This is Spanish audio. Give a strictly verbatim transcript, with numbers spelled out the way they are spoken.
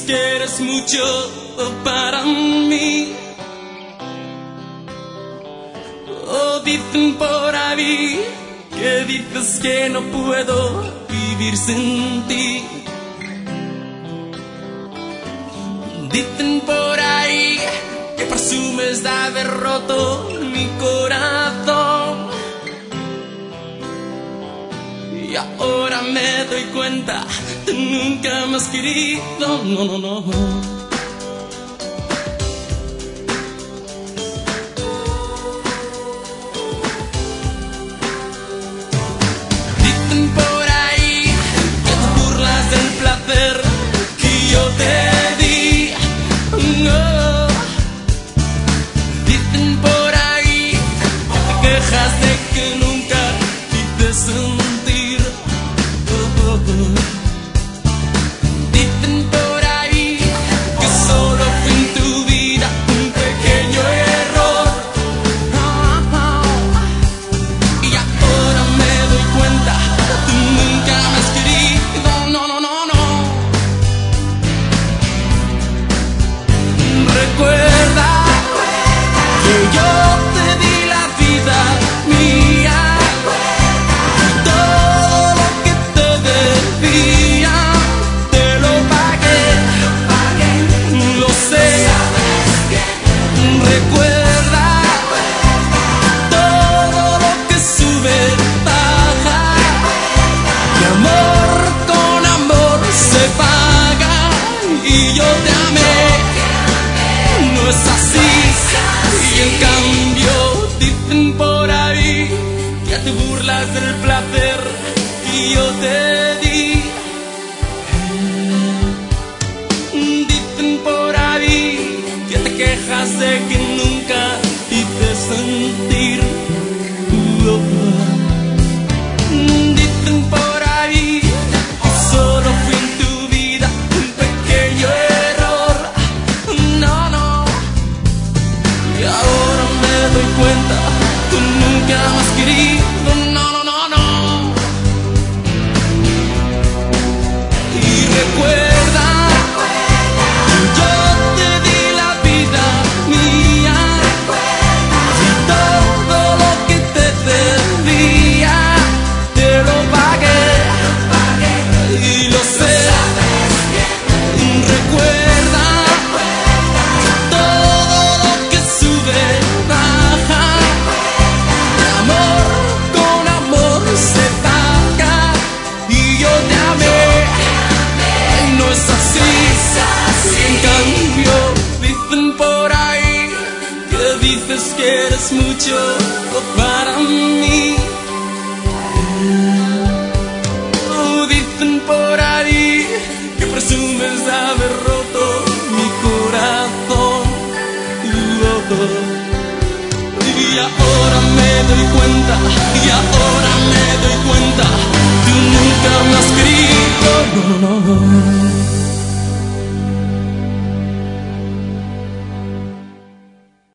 que eres mucho para mí. Oh, dicen por ahí que dices que no puedo vivir sin ti. Dicen por ahí que presumes de haber roto mi corazón. Y ahora me doy cuenta, tú nunca me has querido, no, no, no. Dicen por ahí que te burlas del placer que yo te di, no. Dicen por ahí que te quejas de que nunca te sentir. Dicen por ahí que solo fue en tu vida un pequeño error. Y ahora me doy cuenta, tú nunca me has querido, no, no, no, no. Recuerda que yo te di la vida mía. Y yo te amé, no es así. Y en cambio dicen por ahí que te burlas del placer que yo te di. Dicen por ahí que te quejas de que nunca hice sentir. Dicen por ahí que solo fui en tu vida un pequeño error, no, no. Y ahora me doy cuenta, tú nunca me has querido, no, no, no, no. Y recuerda que yo te di la vida mía y todo lo que te debía te lo pagué, y lo sé. Recuerda todo lo que sube, baja. Amor con amor se paga, y yo te amé, no es así. Y en cambio dicen por ahí que dices que eres mucho para mí.